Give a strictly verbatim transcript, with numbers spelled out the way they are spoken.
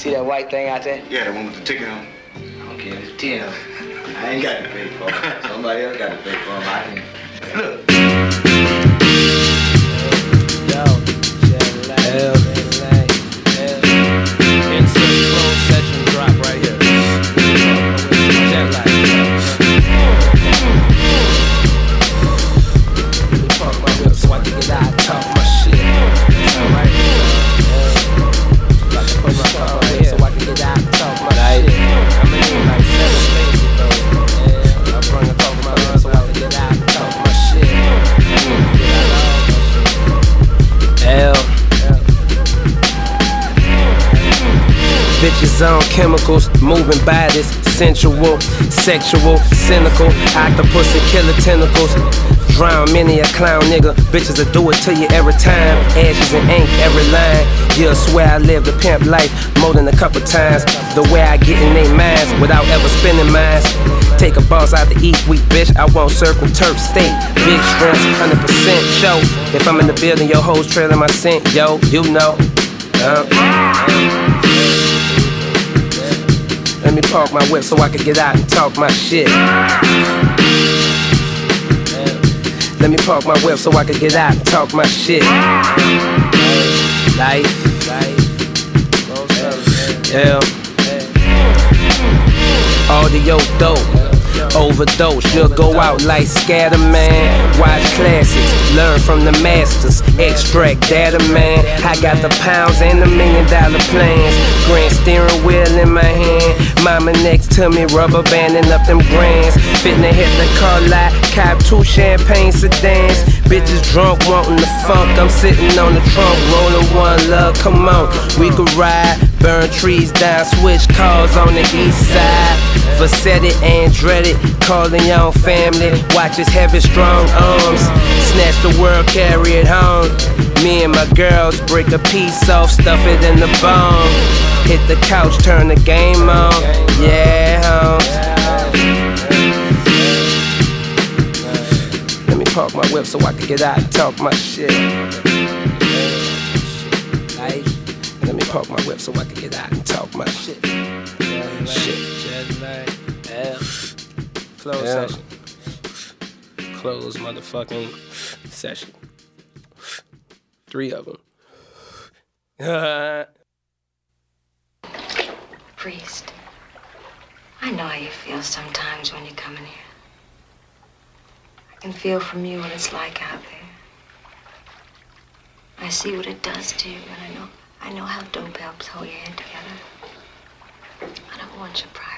see that white thing out there? Yeah, the one with the ticket on. Okay, it's ten. I ain't got to pay for it. Somebody else got to pay for them. I can. Look. Yo, L, insert closed session drop right here. Jet lag. Let me park my whip so I can get out and talk my shit. Alright. About to put my car right here so I can get out and talk my shit. I'm in like seven places though. Yeah, I bring a talk my whip so I can get out and talk my shit. L. Bitches on chemicals, moving bodies, sensual, sexual, cynical, octopus and killer tentacles. Drown many a clown nigga, bitches will do it to you every time. Ashes and ink every line. You'll swear I lived a pimp life more than a couple times. The way I get in they minds without ever spending mines. Take a boss out to eat, weak bitch, I won't serve from Turk State. Big shrimps, one hundred percent show. If I'm in the building, your hoes trailing my scent, yo, you know. Uh, Let me park my whip so I can get out and talk my shit. Let me park my whip so I can get out and talk my shit. Life, yeah. Audio dope, overdose, you'll go out like scatter man. Watch classics, learn from the masters, extract data man. I got the pounds and the million dollar plans. Grand steering wheel in my hand, mama next to me, rubber banding up them grands. Fitting to hit the car lot, cop two champagne sedans. Bitches drunk wanting the funk, I'm sitting on the trunk, rolling one love, come on. We could ride, burn trees down, switch cars on the east side. Vassetti, Andretti, calling your own family. Watch his heavy, strong arms, snatch the world, carry it home. Me and my girls break a piece off, stuff it in the bone. Hit the couch, turn the game on. Yeah, homes. Let me park my whip so I can get out and talk my shit. Let me park my whip so I can get out and talk my shit. Shit. L. Close L. Session. Close motherfucking session. Three of them. Priest, I know how you feel sometimes when you come in here. I can feel from you what it's like out there. I see what it does to you, and I know I know how dope helps hold your head together. I don't want your pride.